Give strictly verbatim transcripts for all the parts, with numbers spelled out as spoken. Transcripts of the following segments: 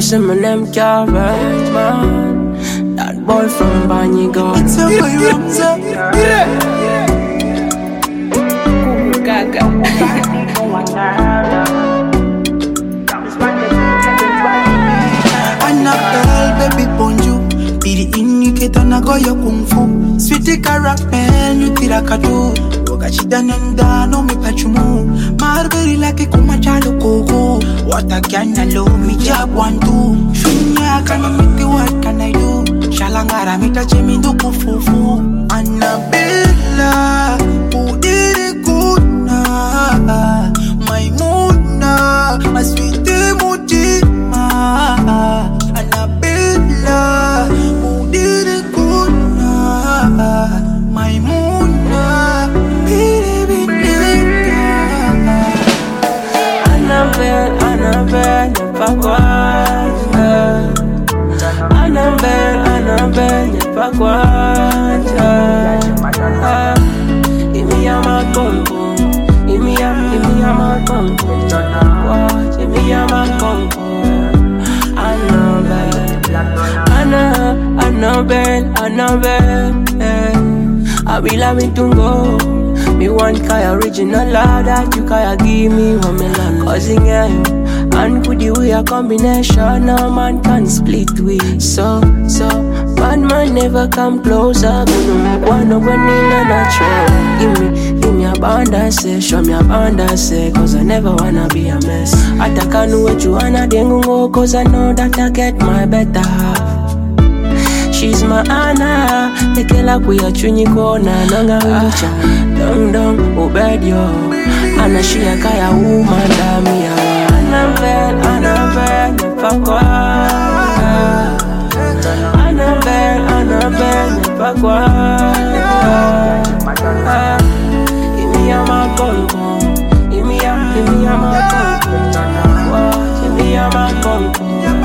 some of them carrots, man. That boy from Banyi God. It's a boy Ramza. Google Gaga. Annabelle, baby bonjour. Be the indicator na go your kung fu. Sweetie caramel, nutira kado. Yoga chida nenda no me pachumu. Marberry like kuma chalo koko. What I can allow me job one two. Shunya kana miti what can I do? Shalangara mita chemi do kufufu. Annabella, who did it good na? My moon na, my sweetie mutima. Annabella, who did it good na? My moon na, baby nigga. Annabelle, Annabelle, never quite. Annabelle, Annabelle, never quite. Give me a mad bum bum. Give me a, give me a mad bum bum. Give me a mad bum bum. Annabelle, Anna, Annabelle, Annabelle. I be loving to go. Me want kaya original love that you kaya give me one me land. Causing you and could you be a combination? No man can split with. So, so bad man never come closer. Gonna make one of one in a natural. Give me, give me a band I say, show me a band I say, cause I never wanna be a mess. I take a know what you wanna go, cause I know that I get my better half. She's my Anna, the killer we are chuni kona, nanga wicha, dong dong, obed yo. Anna she a kaya woman, dami ya. Annabelle, Annabelle, never quite. Annabelle, Annabelle, never quite. Give me a mad bum bum, give me a, give me a mad bum bum, give me a mad bum bum.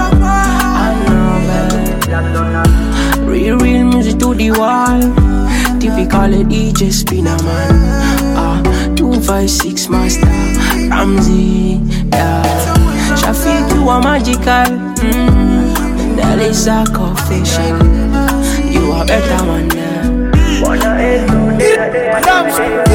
Annabelle. Real, real music to the wall. Typical D J spinner man. Ah, two five six master Ramsey. Yeah, Shafiq you are magical. Mm, that is a confession. You are better one. Yeah.